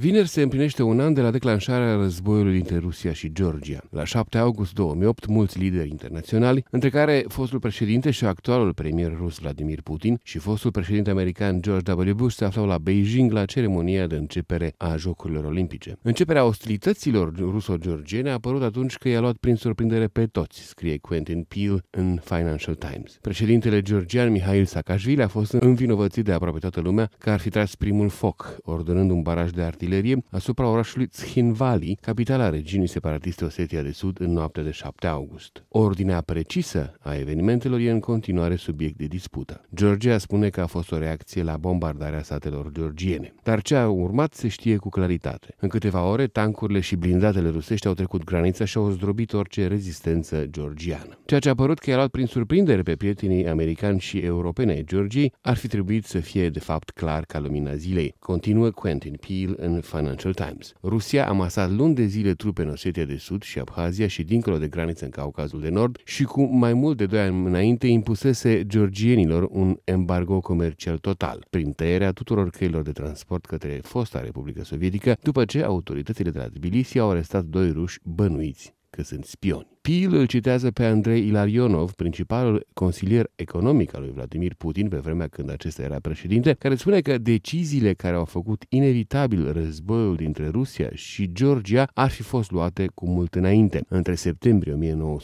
Vineri se împlinește un an de la declanșarea războiului dintre Rusia și Georgia. La 7 august 2008, mulți lideri internaționali, între care fostul președinte și actualul premier rus Vladimir Putin și fostul președinte american George W. Bush, se aflau la Beijing la ceremonia de începere a Jocurilor Olimpice. Începerea ostilităților ruso-georgiene a apărut atunci că i-a luat prin surprindere pe toți, scrie Quentin Peel în Financial Times. Președintele georgian Mihail Saakashvili a fost învinovățit de aproape toată lumea că ar fi tras primul foc, ordonând un baraj de artilerie asupra orașului Țhinvali, capitala regiunii separatiste Osetia de Sud, în noaptea de 7 august. Ordinea precisă a evenimentelor e în continuare subiect de dispută. Georgia spune că a fost o reacție la bombardarea satelor georgiene. Dar ce a urmat se știe cu claritate. În câteva ore, tancurile și blindatele rusești au trecut granița și au zdrobit orice rezistență georgiană. Ceea ce a părut că i-a luat prin surprindere pe prietenii americani și europeni ai Georgiei ar fi trebuit să fie de fapt clar ca lumina zilei, continuă Quentin Peel în Financial Times. Rusia a masat luni de zile trupe în Osetia de Sud și Abhazia și dincolo de graniță în Caucazul de Nord și cu mai mult de 2 ani înainte impusese georgienilor un embargo comercial total, prin tăierea tuturor căilor de transport către fosta Republică Sovietică, după ce autoritățile de la Tbilisi au arestat 2 ruși bănuiți că sunt spioni. Peel îl citează pe Andrei Ilarionov, principalul consilier economic al lui Vladimir Putin pe vremea când acesta era președinte, care spune că deciziile care au făcut inevitabil războiul dintre Rusia și Georgia ar fi fost luate cu mult înainte, între septembrie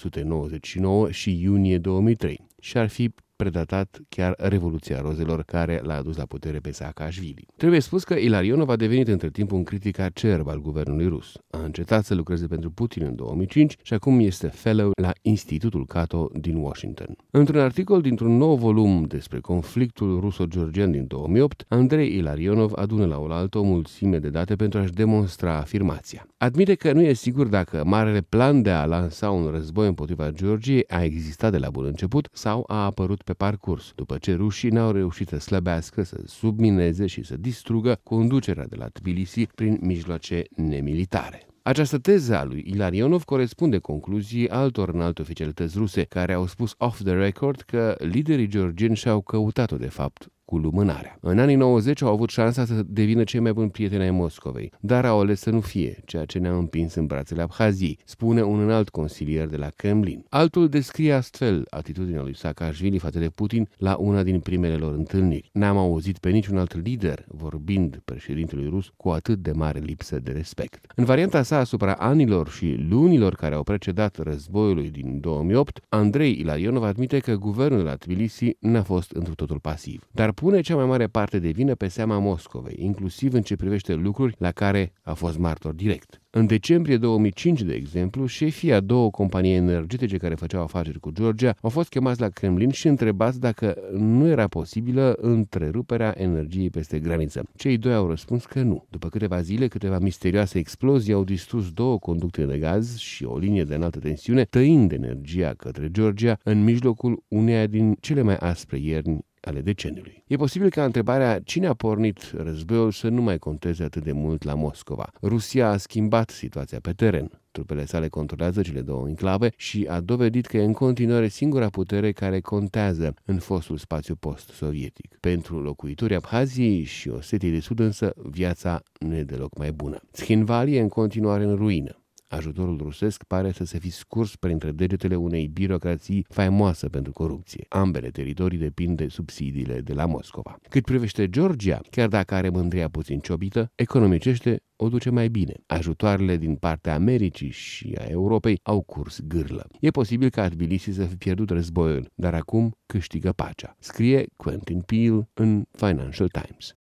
1999 și iunie 2003, și ar fi predatat chiar Revoluția Rozelor care l-a adus la putere pe Saakashvili. Trebuie spus că Ilarionov a devenit între timp un critic acerb al guvernului rus. A încetat să lucreze pentru Putin în 2005 și acum este fellow la Institutul Cato din Washington. Într-un articol dintr-un nou volum despre conflictul ruso-georgian din 2008, Andrei Ilarionov adună la oaltă o mulțime de date pentru a-și demonstra afirmația. Admite că nu e sigur dacă marele plan de a lansa un război împotriva Georgiei a existat de la bun început sau a apărut pe parcurs, după ce rușii n-au reușit să slăbească, să submineze și să distrugă conducerea de la Tbilisi prin mijloace nemilitare. Această teză a lui Ilarionov corespunde concluziei altor înalte oficialități ruse, care au spus off the record că liderii georgieni și-au căutat-o de fapt cu lumânarea. În anii 90 au avut șansa să devină cei mai buni prieteni ai Moscovei, dar au ales să nu fie, ceea ce ne-a împins în brațele Abhaziei, spune un înalt consilier de la Kremlin. Altul descrie astfel atitudinea lui Saakashvili față de Putin la una din primele lor întâlniri. N-am auzit pe niciun alt lider vorbind președintelui rus cu atât de mare lipsă de respect. În varianta sa asupra anilor și lunilor care au precedat războiului din 2008, Andrei Ilarionov admite că guvernul de la Tbilisi n-a fost întru totul pasiv, dar pune cea mai mare parte de vină pe seama Moscovei, inclusiv în ce privește lucruri la care a fost martor direct. În decembrie 2005, de exemplu, șefii a 2 companii energetice care făceau afaceri cu Georgia au fost chemați la Kremlin și întrebați dacă nu era posibilă întreruperea energiei peste graniță. Cei 2 au răspuns că nu. După câteva zile, câteva misterioase explozii au distrus 2 conducte de gaz și o linie de înaltă tensiune, tăind energia către Georgia în mijlocul uneia din cele mai aspre ierni ale deceniului. E posibil ca întrebarea cine a pornit războiul să nu mai conteze atât de mult la Moscova. Rusia a schimbat situația pe teren. Trupele sale controlează cele 2 enclave și a dovedit că e în continuare singura putere care contează în fostul spațiu post-sovietic. Pentru locuitorii Abhaziei și Osetiei de Sud însă, viața nu e deloc mai bună. Țhinvali e în continuare în ruină. Ajutorul rusesc pare să se fi scurs printre degetele unei birocrații faimoasă pentru corupție. Ambele teritorii depind de subsidiile de la Moscova. Cât privește Georgia, chiar dacă are mândria puțin ciobită, economicește o duce mai bine. Ajutoarele din partea Americii și a Europei au curs gârlă. E posibil ca Tbilisi să fi pierdut războiul, dar acum câștigă pacea, scrie Quentin Peel în Financial Times.